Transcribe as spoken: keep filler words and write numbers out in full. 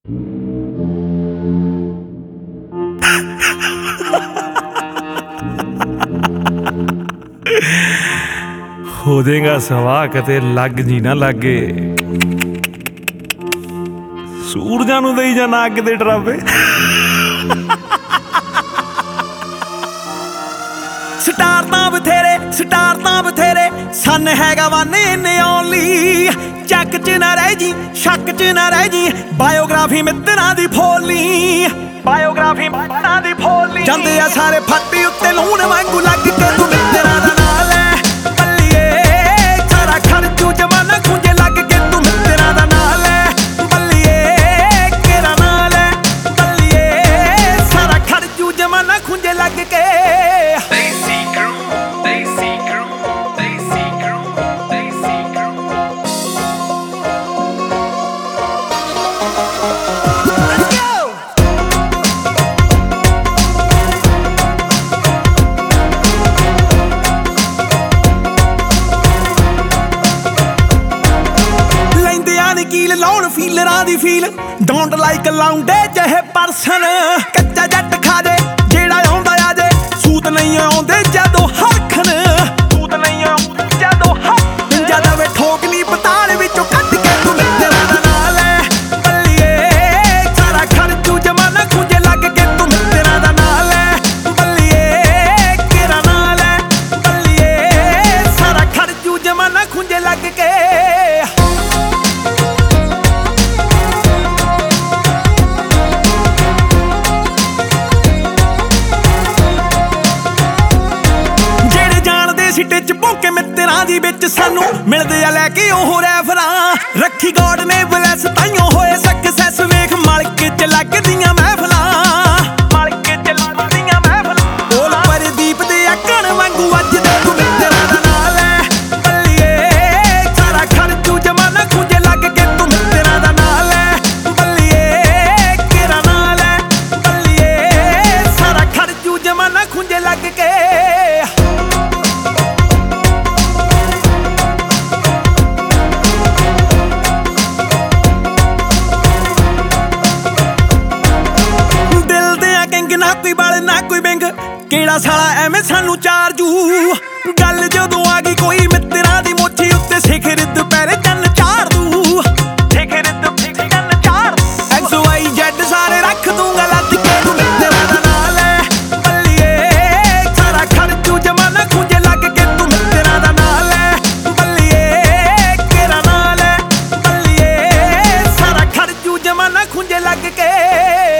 ਹੋ ਜਾਏਗਾ ਸਵਾਹ ਕਿਤੇ ਲੱਗ ਜੀ ਨਾ ਲਾਗੇ, ਸੂਰਜਾਂ ਨੂੰ ਦੇਈ ਜਾਣਾ ਅੱਗ ਦੇ ਡਰਾਵੇ। ਸਟਾਰ ਤਾਂ ਬਥੇਰੇ ਸਟਾਰ ਤਾਂ ਬਥੇਰੇ ਸਨ ਹੈਗਾ ਵਨ ਇਨ ਓਨਲੀ। ਚੱਕ ਚ ਨਾ ਰਹਿ ਜੀ ਸ਼ੱਕ ਚ ਨਾ ਰਹਿ ਜੀ, ਬਾਇਓਗ੍ਰਾਫੀ ਮਿੱਤਰਾਂ ਦੀ ਫੋਲੀ, ਬਾਇਓਗ੍ਰਾਫੀ ਮਿੱਤਰਾਂ ਦੀ ਫੋਲੀ। ਜਾਂਦੇ ਆ ਸਾਰੇ ਫੱਟੀ ਉੱਤੇ ਲੂਣ ਵਾਂਗੂ ਲੱਗ ਕੇ ਤੂੰ ਮਿੱਤਰਾਂ ਦਾ ਨਾਂ ਲੈ ਬੱਲੀਏ, ਸਾਰਾ ਖਰਚੂ ਜਮਾਨਾ ਖੁੰਝੇ ਲੱਗ ਕੇ ਤੂੰ ਮਿੱਤਰਾਂ ਦਾ ਨਾਂ ਲੈ ਬੱਲੀਏ, ਕਿਹੜਾ ਨਾਂ ਲੈ ਬੱਲੀਏ, ਸਾਰਾ ਖਰਚੂ ਜਮਾਨਾ ਖੁੰਝੇ ਲੱਗ ਕੇ। ਕੀਲ ਲਾਉਣ ਫੀਲਰਾਂ ਦੀ ਫੀਲ, ਡੋਂਟ ਲਾਈਕ ਲਾਉਂਡੇ ਜਿਹੇ ਪਰਸਨ। ਕੱਚਾ ਜੱਟ ਖਾ ਜੇ ਜਿਹੜਾ ਆਉਂਦਾ ਆ ਜੇ, ਸੂਤ ਨਹੀਂ ਆਉਂਦੇ ਜਦੋਂ ਹਰਖਣ, ਸੂਤ ਨਹੀਂ ਆਉਂਦੇ ਜਦੋਂ ਹਰਖਣ। ਜਦੋਂ ਵੇ ਠੋਕਲੀ ਪਤਾਲ ਵਿੱਚੋਂ ਕੱਢ ਕੇ ਤੂੰ ਮਿੱਤਰਾਂ ਦਾ ਨਾਂ ਲੈ ਬੱਲੀਏ, ਸਾਰਾ ਖਰਚੂ ਜਮਾਨਾ ਖੁੰਝੇ ਲੱਗ ਕੇ ਤੂੰ ਮਿੱਤਰਾਂ ਦਾ ਨਾਂ ਲੈ ਬੱਲੀਏ, ਕਿਹੜਾ ਨਾਂ ਲੈ ਬੱਲੀਏ, ਸਾਰਾ ਖਰਚੂ ਜਮਾਨਾ ਖੁੰਝੇ ਲੱਗ ਕੇ। ਸਿੱਟੇ ਚ ਭੌਂਕੇ ਮਿੱਤਰਾਂ ਦੀ ਵਿੱਚ ਸਾਨੂੰ ਮਿਲਦੇ ਆ ਲੈ ਕੇ ਉਹ ਰੈਫਰਾਂ। ਰੱਖੀ ਗੋਡ ਨੇ ਬਲੈਸ ਤਾਈਓ ਹੋਏ ਸਕਸੈਸ, ਵੇਖ ਮਲਕੇ ਚ ਲੱਗਦੀਆਂ ਮਹਿਫਲਾਂ, ਮਲਕੇ ਚ ਲੱਗਦੀਆਂ ਮਹਿਫਲਾਂ। ਬੋਲ ਪਰਦੀਪ ਦੇ ਆਕਣ ਵਾਂਗੂ ਅੱਜ ਦੇ ਤੂੰ ਮਿੱਤਰਾਂ ਦਾ ਨਾਂ ਲੈ ਬੱਲੀਏ, ਸਾਰਾ ਖਰਚੂ ਜਮਾਨਾ ਖੁੰਝੇ ਲੱਗ ਕੇ ਤੂੰ ਮਿੱਤਰਾਂ ਦਾ ਨਾਂ ਲੈ ਬੱਲੀਏ, ਕਿਹੜਾ ਨਾਂ ਲੈ ਬੱਲੀਏ, ਸਾਰਾ ਖਰਚੂ ਜਮਾਨਾ ਖੁੰਝੇ ਲੱਗ ਕੇ। ਨਾ ਕੋਈ ਬਲ ਨਾ ਕੋਈ ਬਿੰਗ, ਕਿਹੜਾ ਸਾਲਾ ਐਵੇਂ ਸਾਨੂੰ ਚਾਰਜੂ। ਗੱਲ ਜਦੋਂ ਆ ਗਈ ਕੋਈ ਮਿੱਤਰਾਂ ਦੀ ਮੋਚੀ ਉੱਤੇ, ਸਿਖਰ ਦੁਪਹਿਰੇ ਚੰਨ ਚਾੜ ਦੂ, ਸਿਖਰ ਦੁਪਹਿਰੇ ਚੰਨ ਚਾੜ। ਐਕਸ ਵਾਈ ਜ਼ੈਡ ਸਾਰੇ ਰੱਖ ਦੂੰਗਾ ਲੱਦ ਕੇ ਤੂੰ ਮਿੱਤਰਾਂ ਦਾ ਨਾਂ ਲੈ ਬੱਲੀਏ, ਸਾਰਾ ਖਰਚੂ ਜਮਾਨਾ ਖੁੰਝੇ ਲੱਗ ਕੇ ਤੂੰ ਮਿੱਤਰਾਂ ਦਾ ਨਾਂ ਲੈ ਬੱਲੀਏ, ਕਿਹੜਾ ਨਾਂ ਲੈ ਬੱਲੀਏ, ਸਾਰਾ ਖਰਚੂ ਜਮਾਨਾ ਖੁੰਝੇ ਲੱਗ ਕੇ।